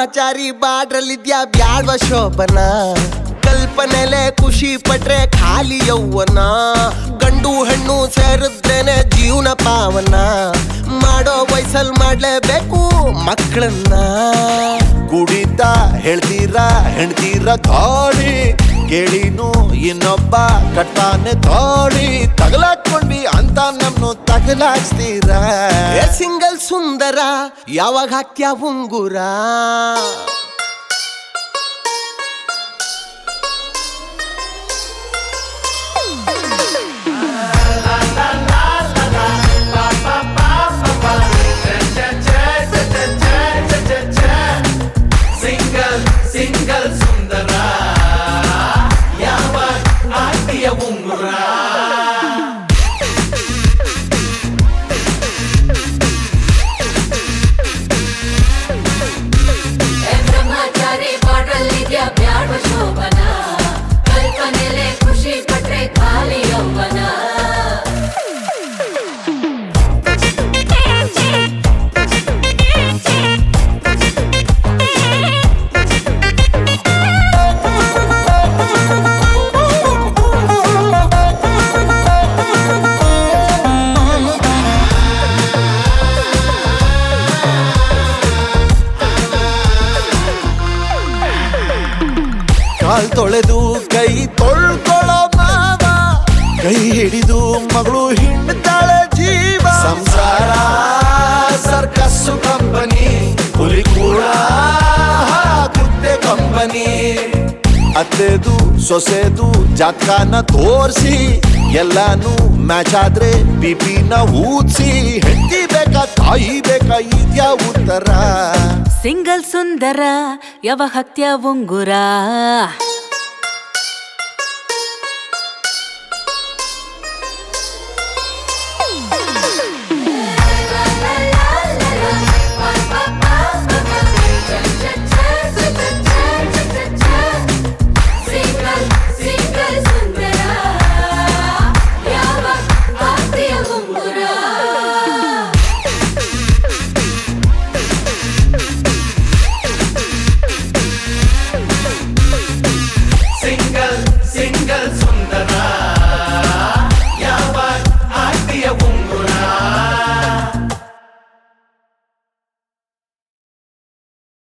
ಬ್ರಹ್ಮಚಾರಿ ಬಾಡ್ರಲ್ಲಿದ್ಯಾ ಬ್ಯಾಡ್ವ ಶೋಭನ ಕಲ್ಪನೆಲೆ ಖುಷಿ ಪಟ್ರೆ ಖಾಲಿ ಯೌವನ ಗಂಡು ಹೆಣ್ಣು ಸೇರಿದ್ರೇನೆ ಜೀವನ ಪಾವನ ಮಾಡೋ ವಯಸ್ಸಲ್ ಮಾಡ್ಲೇಬೇಕು ಮಕ್ಕಳನ್ನ ಕುಡಿತ ಹೇಳ್ತೀರಾ ಹೆಣ್ತೀರ ಗಾಳಿ ಕೇಳಿನು ಇನ್ನೊಬ್ಬ ಕಟ್ಟಾನೆ ತಾಳಿ ತಗಲಾಕೊಂಡ್ವಿ ಅಂತ ನಮ್ನು ತಗಲಾಕ್ಸ್ತೀರಾ ಸಿಂಗಲ್ ಸುಂದರ ಯಾವಾಗ ಹಾಕ್ಯ ಉಂಗುರ ಸಿಂಗಲ್ ಸುಂದರ ಯಾವ ಆಟಿಯ ಉಂಗುರ ಬ್ರಹ್ಮಚಾರಿ ಬಾಡ್ರಲ್ಲಿದ್ಯಾ ಬ್ಯಾಡ್ವ ಶೋಭನ ಕಲ್ಪನೆಲೆ ಖುಷಿ ಪಟ್ರೆ ಖಾಲಿ ಯೌವನ ಕಾಲ್ ತೊಳೆದು ಕೈ ತೊಳ್ಕೊಳ್ಳೋ ಮಾವ ಕೈ ಹಿಡಿದು ಮಗಳು ಹಿಂಡ್ತಾಳೆ ಜೀವ ಸಂಸಾರ ಸರ್ಕಸ್ಸು ಕಂಪನಿ ಹುಲಿ ಕೂಡ ಕುತ್ತೆ ಕಂಪನಿ ಅತ್ತೆದು ಸೊಸೆದು ಜಾತ್ಕಾನ ತೋರ್ಸಿ ಎಲ್ಲಾನು ಮ್ಯಾಚ್ ಆದ್ರೆ ಬಿಪಿನ ಊದ್ಸಿ ಹೆಂಡತಿ ಬೇಕಾ ತಾಯಿ ಬೇಕಾ ಇದ್ಯಾ ಉತ್ತರ ಸಿಂಗಲ್ ಸುಂದರ ಯಾವ ಹತ್ಯ ಉಂಗುರ